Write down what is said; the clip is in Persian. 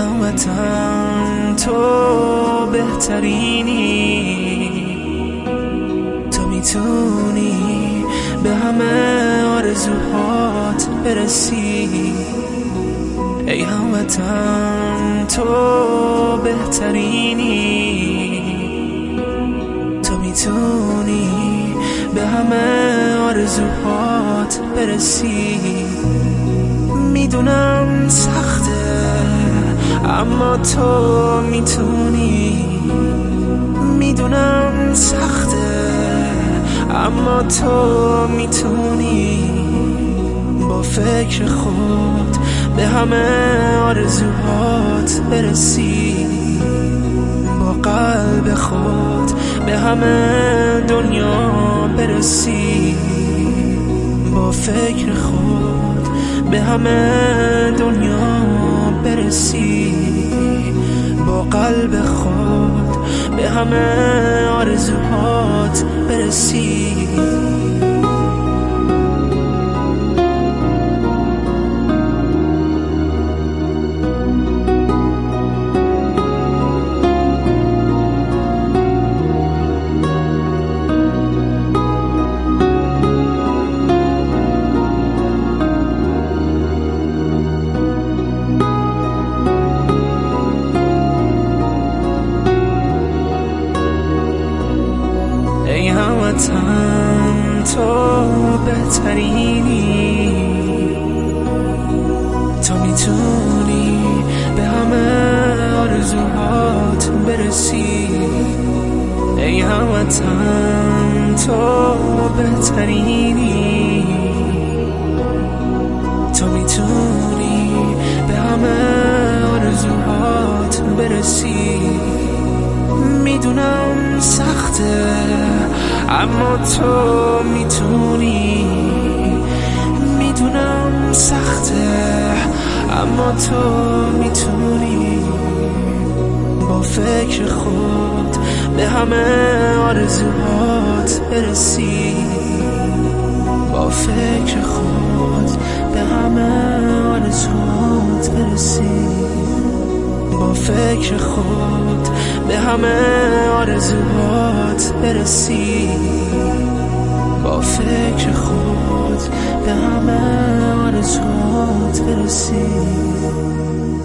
هموطن تو بهترینی، تو میتونی به همه آرزوهات برسی. ای هموطن تو بهترینی، تو میتونی به همه آرزوهات برسی. میدونم سخته اما تو میتونی، میدونم سخته اما تو میتونی. با فکر خود به همه آرزوهات برسی، با قلب خود به همه دنیا برسی. با فکر خود به همه دنیا برسی، با قلب خود به همه آرزوهات برسی. ای هموطن تو بهترینی، تو میتونی به همه آرزوهات برسی. ای هموطن تو بهترینی، تو میتونی به همه آرزوهات برسی. میدونم سخته اما تو میتونی، میدونم سخته اما تو میتونی. با فکر خود به همه آرزوهات برسی، با فکر خود به همه آرزوهات برسی. با فکر خود به همه آرزوهات برسی، با فکر خود به همه آرزوهات برسی.